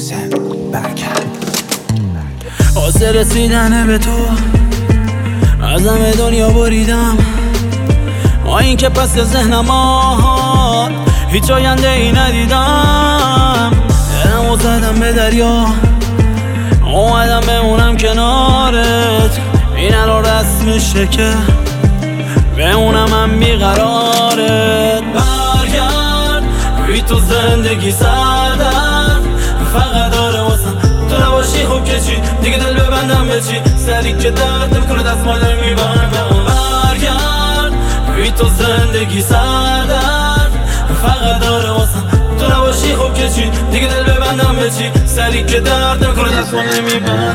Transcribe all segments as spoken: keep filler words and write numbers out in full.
محسن برکت. واسه رسیدن به تو از همه دنیا بریدم، با این که پس ذهنم آهات هیچ آینده ای ندیدم. دلمو زدم به دریا، اومدم بمونم کنارت. این الان رسمشه که بمونم هم بیقرارت. برگرد بی تو زندگی سردرد فقط داره واسم تو نباشی. خوب که چی دیگه دل ببندم به چی؟ سری که درد نمیکنه دستمال میبندم. برگرد بی تو زندگی سردرد فقط داره واسم تو نباشی. خوب که چی دیگه دل ببندم به چی؟ سری که درد نمیکنه دستمال میبندم.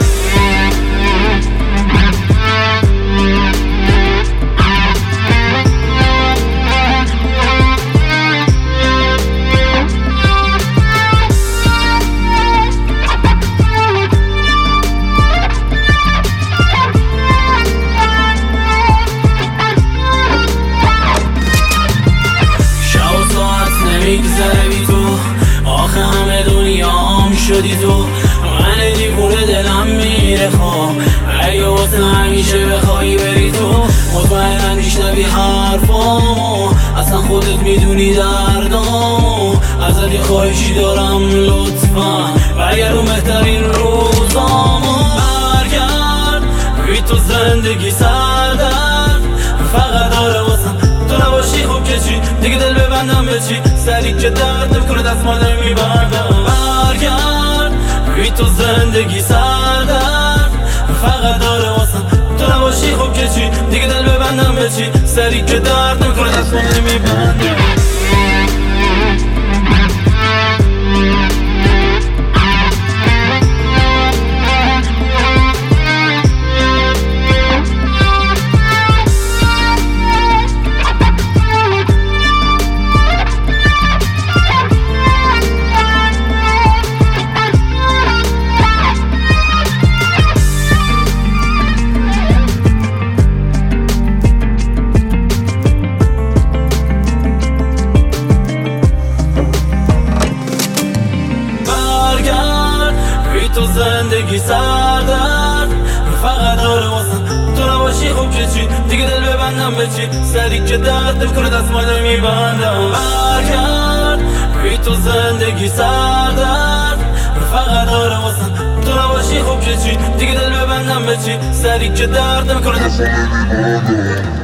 میگذره بی تو، آخه همه دنیام شدی تو. من دیوونه دلم میره خواب اگه واسه همیشه بخوایی بری تو. مطمئنم میشنوی حرفامو، اصلا خودت میدونی دردامو. ازت یه خواهشی دارم لطفا برگردون بهترین روزامو. برگرد بی تو زندگی سردرد فقط داره واسم تو نباشی. خوب که چی دیگه دل ببندم به چی؟ سری که درد نمیکنه دستمال میبندم. برگرد بی تو زندگی سردرد فقط داره واسم تو نباشی. خوب که چی دیگه دل ببندم به چی؟ سری که درد نمیکنه دستمال میبندم. تو زندگی سردرد فقط داره واسم تو نباشی. خوب که چی دیگه دل ببندم به چی؟ سری که درد نمیکنه دستمال میبندم. برگرد بی تو زندگی سردرد فقط داره واسم تو نباشی. خوب که چی دیگه دل ببندم به چی؟ سری که درد نمیکنه دستمال میبندم.